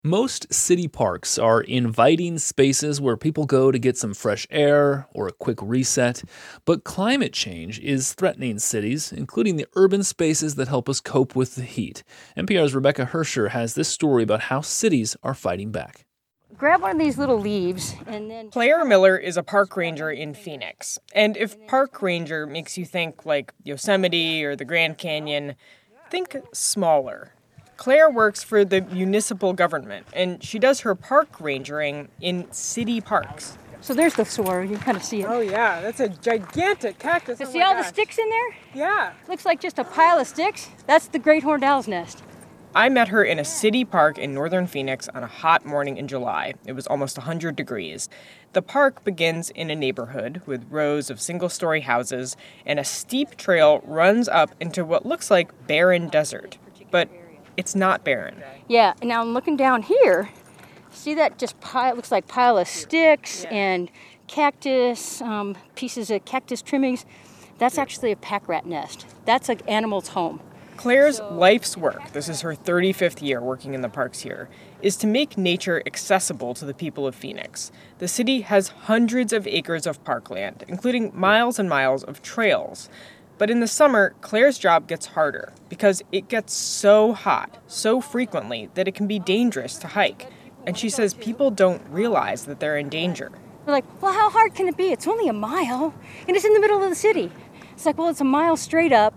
Most city parks are inviting spaces where people go to get some fresh air or a quick reset, but climate change is threatening cities, including the urban spaces that help us cope with the heat. NPR's Rebecca Hersher has this story about how cities are fighting back. Grab one of these little leaves and then... Claire Miller is a park ranger in Phoenix. And if park ranger makes you think like Yosemite or the Grand Canyon, think smaller. Claire works for the municipal government, and she does her park rangering in city parks. So there's the soar. You can kind of see it. Oh, yeah. That's a gigantic cactus. You see all the sticks in there? Yeah. Looks like just a pile of sticks. That's the great horned owl's nest. I met her in a city park in northern Phoenix on a hot morning in July. It was almost 100 degrees. The park begins in a neighborhood with rows of single-story houses, and a steep trail runs up into what looks like barren desert. But it's not barren. Yeah, and now I'm looking down here. See that just looks like pile of sticks and cactus, pieces of cactus trimmings. That's actually a pack rat nest. That's an animal's home. Claire's life's work, this is her 35th year working in the parks here, is to make nature accessible to the people of Phoenix. The city has hundreds of acres of parkland, including miles and miles of trails. But in the summer, Claire's job gets harder because it gets so hot, so frequently, that it can be dangerous to hike. And she says people don't realize that they're in danger. They're like, well, how hard can it be? It's only a mile, and it's in the middle of the city. It's like, well, it's a mile straight up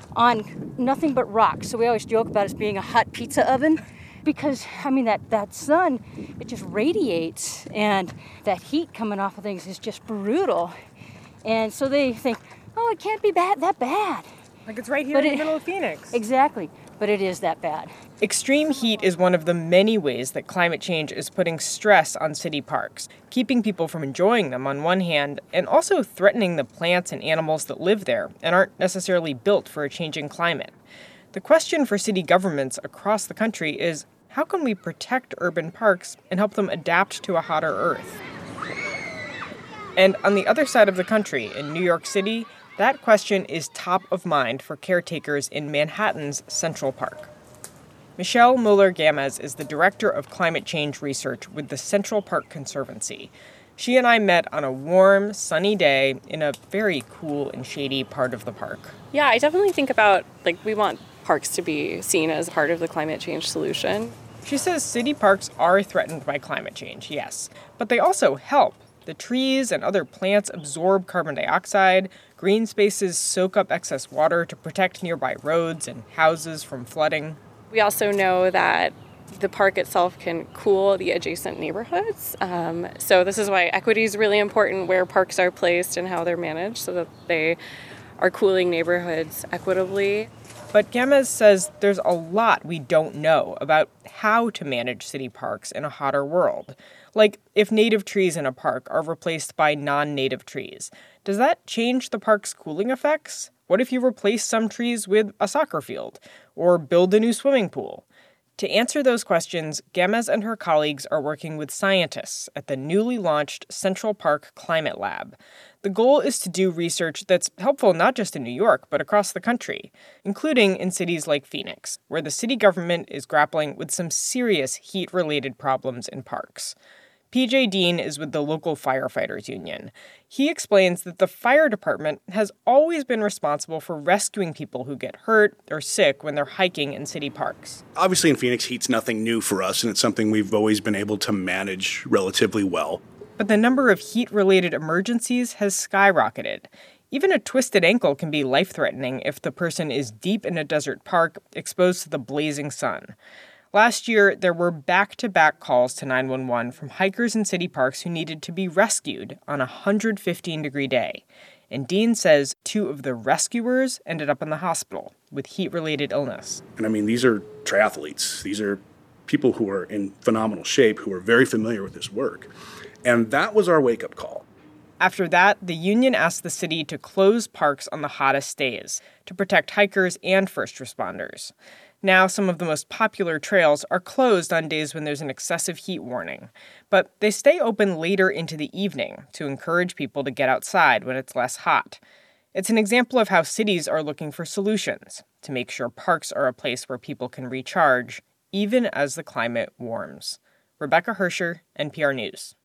on nothing but rocks. So we always joke about it being a hot pizza oven because, I mean, that sun, it just radiates, and that heat coming off of things is just brutal. And so they think, oh, it can't be that bad. Like it's right here in the middle of Phoenix. Exactly, but it is that bad. Extreme heat is one of the many ways that climate change is putting stress on city parks, keeping people from enjoying them on one hand, and also threatening the plants and animals that live there and aren't necessarily built for a changing climate. The question for city governments across the country is, how can we protect urban parks and help them adapt to a hotter Earth? And on the other side of the country, in New York City, that question is top of mind for caretakers in Manhattan's Central Park. Michelle Muller-Gamez is the director of climate change research with the Central Park Conservancy. She and I met on a warm, sunny day in a very cool and shady part of the park. Yeah, I definitely think about, we want parks to be seen as part of the climate change solution. She says city parks are threatened by climate change, yes, but they also help. The trees and other plants absorb carbon dioxide. Green spaces soak up excess water to protect nearby roads and houses from flooding. We also know that the park itself can cool the adjacent neighborhoods. So this is why equity is really important, where parks are placed and how they're managed, so that they are cooling neighborhoods equitably. But Gamez says there's a lot we don't know about how to manage city parks in a hotter world. Like, if native trees in a park are replaced by non-native trees, does that change the park's cooling effects? What if you replace some trees with a soccer field or build a new swimming pool? To answer those questions, Gamez and her colleagues are working with scientists at the newly launched Central Park Climate Lab. The goal is to do research that's helpful not just in New York, but across the country, including in cities like Phoenix, where the city government is grappling with some serious heat-related problems in parks. PJ Dean is with the local firefighters union. He explains that the fire department has always been responsible for rescuing people who get hurt or sick when they're hiking in city parks. Obviously in Phoenix, heat's nothing new for us, and it's something we've always been able to manage relatively well. But the number of heat-related emergencies has skyrocketed. Even a twisted ankle can be life-threatening if the person is deep in a desert park exposed to the blazing sun. Last year, there were back-to-back calls to 911 from hikers in city parks who needed to be rescued on a 115-degree day. And Dean says 2 of the rescuers ended up in the hospital with heat-related illness. And I mean, these are triathletes. These are people who are in phenomenal shape, who are very familiar with this work. And that was our wake-up call. After that, the union asked the city to close parks on the hottest days to protect hikers and first responders. Now, some of the most popular trails are closed on days when there's an excessive heat warning, but they stay open later into the evening to encourage people to get outside when it's less hot. It's an example of how cities are looking for solutions to make sure parks are a place where people can recharge, even as the climate warms. Rebecca Hersher, NPR News.